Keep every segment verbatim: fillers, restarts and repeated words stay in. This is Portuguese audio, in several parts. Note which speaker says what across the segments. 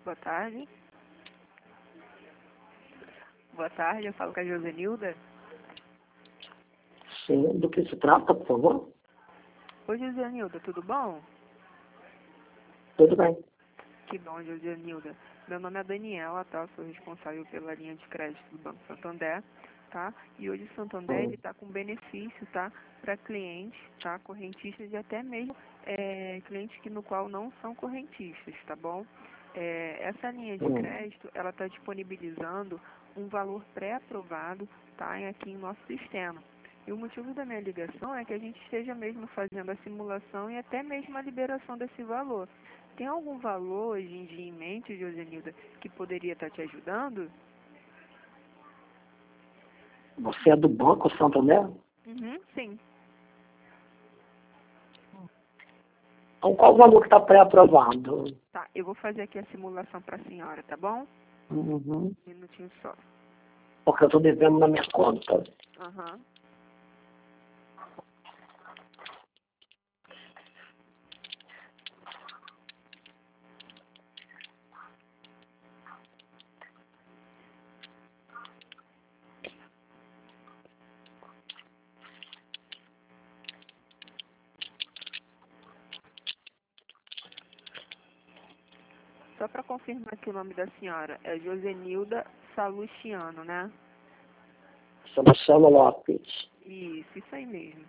Speaker 1: Boa tarde. Boa tarde, eu falo com a Josenilda.
Speaker 2: Sim, do que se trata, por favor?
Speaker 1: Oi, Josenilda, tudo bom?
Speaker 2: Tudo bem.
Speaker 1: Que bom, Josenilda. Meu nome é Daniela, tá? Sou responsável pela linha de crédito do Banco Santander, tá? E hoje o Santander, ele tá com benefício, tá? Para clientes, tá? Correntistas e até mesmo é, clientes que no qual não são correntistas, tá bom? É, essa linha de
Speaker 2: Hum.
Speaker 1: crédito, ela está disponibilizando um valor pré-aprovado, tá? Aqui em nosso sistema. E o motivo da minha ligação é que a gente esteja mesmo fazendo a simulação e até mesmo a liberação desse valor. Tem algum valor hoje em dia em mente, Josenilda, que poderia estar te ajudando?
Speaker 2: Você é do Banco Santander?
Speaker 1: Uhum, sim.
Speaker 2: Então, qual o valor que está pré-aprovado?
Speaker 1: Tá, eu vou fazer aqui a simulação para a senhora, tá bom?
Speaker 2: Uhum.
Speaker 1: Um minutinho só.
Speaker 2: Porque eu estou devendo na minha conta.
Speaker 1: Aham. Só para confirmar aqui o nome da senhora, é Josenilda Salustiano, né?
Speaker 2: Sebastião Lopes.
Speaker 1: Isso, isso aí mesmo.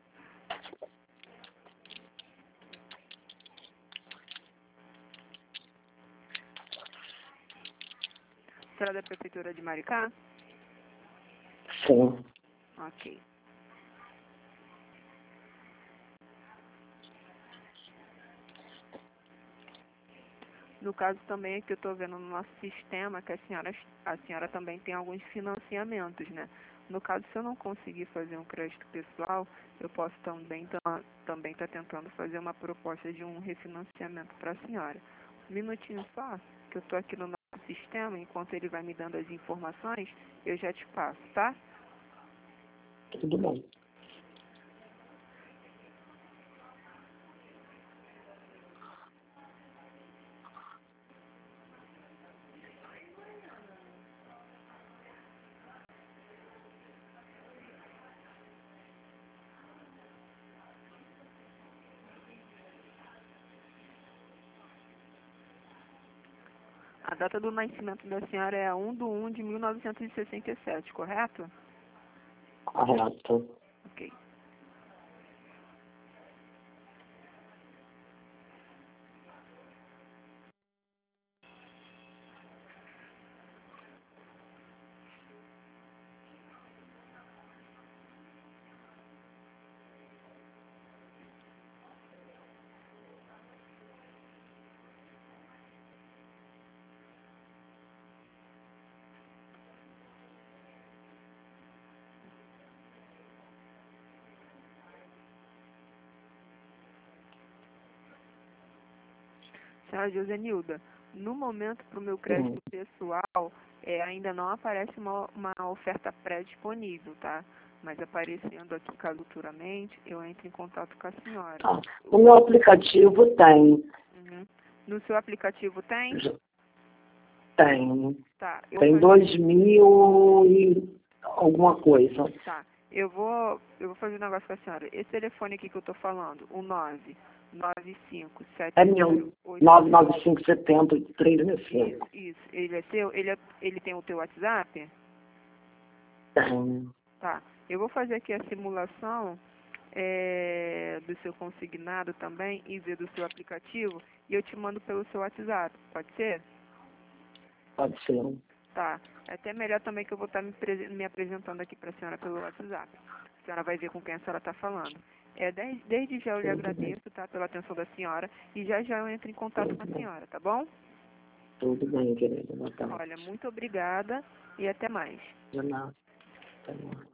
Speaker 1: Senhora da Prefeitura de Maricá?
Speaker 2: Sim.
Speaker 1: Ok. No caso também é que eu estou vendo no nosso sistema que a senhora, a senhora também tem alguns financiamentos, né? No caso, se eu não conseguir fazer um crédito pessoal, eu posso também tá, também estar tentando fazer uma proposta de um refinanciamento para a senhora. Um minutinho só, que eu estou aqui no nosso sistema, enquanto ele vai me dando as informações, eu já te passo, tá?
Speaker 2: Tudo bem.
Speaker 1: A data do nascimento da senhora é um de um de mil novecentos e sessenta e sete, correto?
Speaker 2: Correto.
Speaker 1: Ok. Senhora Josenilda, no momento para o meu crédito
Speaker 2: Hum.
Speaker 1: pessoal, é, ainda não aparece uma, uma oferta pré-disponível, tá? Mas aparecendo aqui caso futuramente, eu entro em contato com a senhora.
Speaker 2: Tá. No meu aplicativo tem.
Speaker 1: Uhum. No seu aplicativo tem?
Speaker 2: Tem.
Speaker 1: Tá. Eu
Speaker 2: Tem
Speaker 1: faz...
Speaker 2: dois mil e alguma coisa.
Speaker 1: Tá. Eu vou, eu vou fazer um negócio com a senhora. Esse telefone aqui que eu estou falando, o nove nove cinco sete
Speaker 2: É meu. nove nove cinco sete zero três cinco.
Speaker 1: Isso, isso. Ele é seu? Ele, é, ele tem o teu WhatsApp?
Speaker 2: Tem.
Speaker 1: Tá. Eu vou fazer aqui a simulação é, do seu consignado também e ver do seu aplicativo e eu te mando pelo seu WhatsApp. Pode ser?
Speaker 2: Pode ser.
Speaker 1: Tá. É até melhor também que eu vou estar me, me apresentando aqui para a senhora pelo WhatsApp. A senhora vai ver com quem a senhora está falando. É, desde, desde já eu lhe
Speaker 2: Tudo bem.
Speaker 1: agradeço, tá, pela atenção da senhora e já já eu entro em contato com
Speaker 2: Tudo
Speaker 1: a
Speaker 2: bem.
Speaker 1: senhora, tá bom?
Speaker 2: Tudo bem, querida. Boa tarde.
Speaker 1: Olha, muito obrigada e até mais.
Speaker 2: De nada. Até mais.